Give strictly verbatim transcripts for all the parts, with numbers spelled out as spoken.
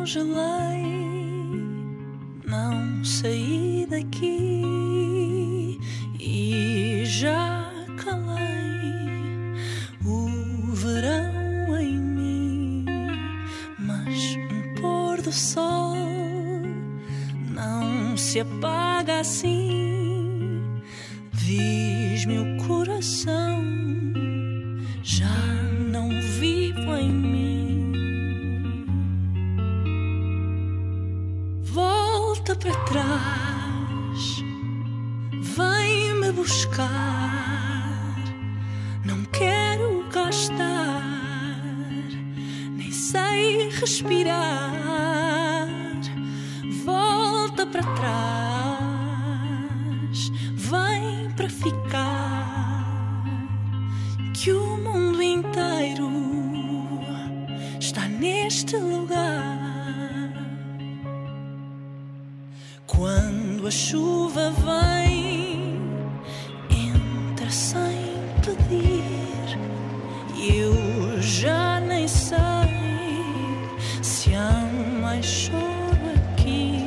congelei, não saí daqui e já calei o verão em mim. Mas um pôr do sol não se apaga assim. Diz-me o coração, já não vivo em mim. Volta para trás, vem-me buscar. Não quero cá estar, nem sei respirar. Volta para trás, vem para ficar. Que o mundo inteiro está neste lugar. Quando a chuva vem, entra sem pedir, e eu já nem sei se há mais choro aqui.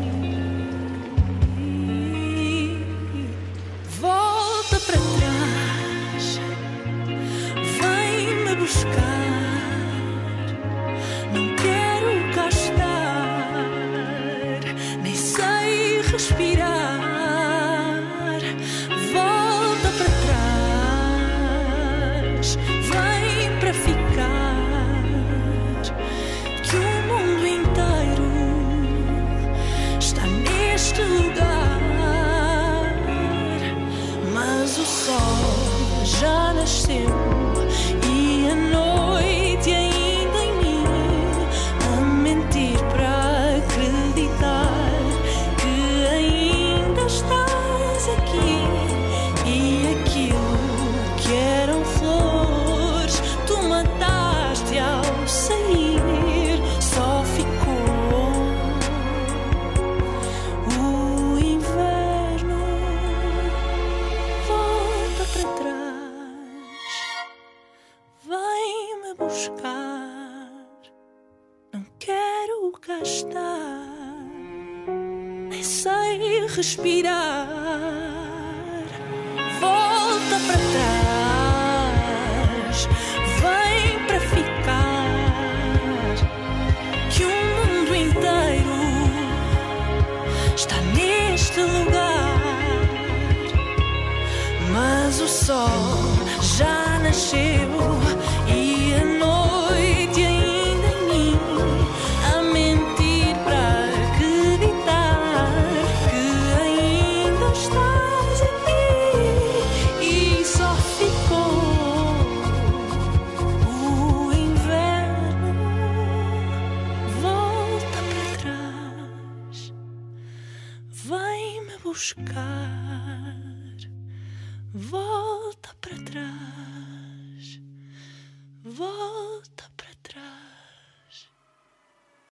Volta para trás, vem-me buscar. Não quero cá estar, nem sei respirar. Volta para trás, vem para ficar. Que o mundo inteiro está neste lugar. Mas o sol já nasceu e a noite ainda em mim, a mentir para acreditar que ainda estás aqui. E aquilo que eram flores tu mataste ao sair, só ficou o inverno. Volta para trás, vem-me buscar. Não quero cá estar, nem sei respirar. Volta para trás, vem para ficar. Que o mundo inteiro está neste lugar. Mas o sol já nasceu e a noite ainda em mim, a mentir para acreditar que ainda estás aqui. E só ficou o inverno. Volta para trás, vem-me buscar. Volta para trás, volta.